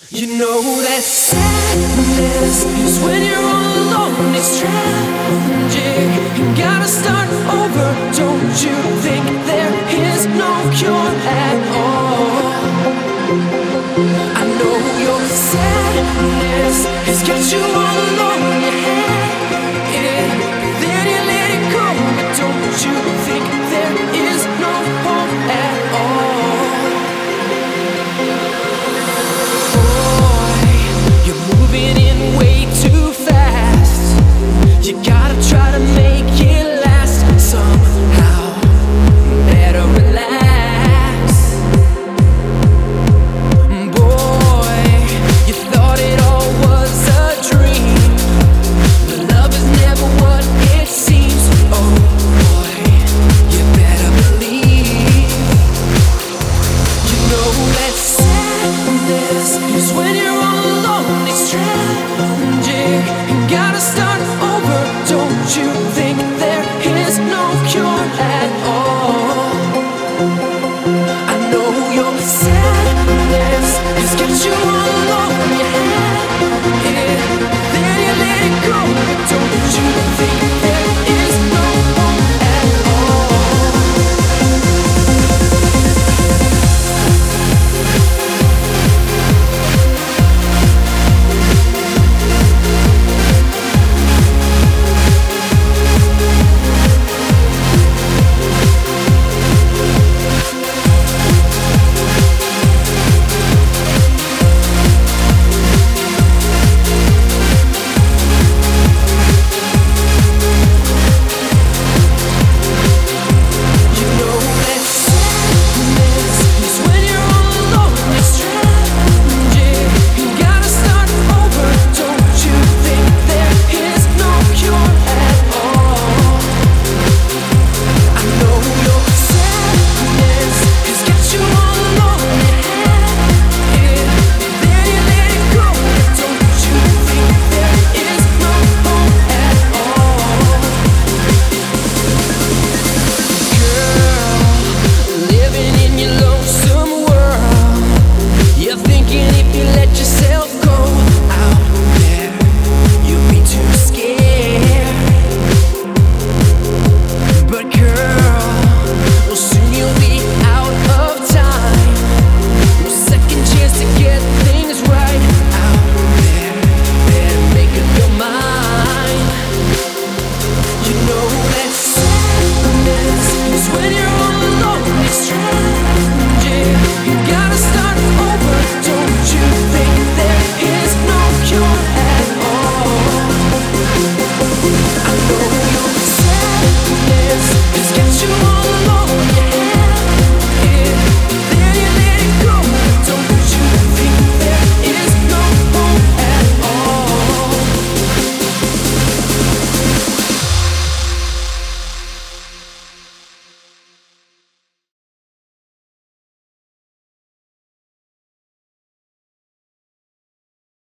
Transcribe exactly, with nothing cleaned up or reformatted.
You know that sadness is when you're all alone. It's tragic. You gotta start over. Don't you think there is no cure at all? I know your sadness has got you all alone in your head. Yeah, then you let it go. But don't you think there is no hope at all? Moving in way too fast. You gotta try to make it last somehow. Better relax. Boy, you thought it all was a dream, but love is never what it seems. Oh boy, you better believe. You know that sadness is when you're all alone. It's tragic. You gotta start over. Don't you think there is no cure at all? I know your sadness has got you all alone in your head. Yeah, then you let it go. Don't you think there is no hope at all? Let you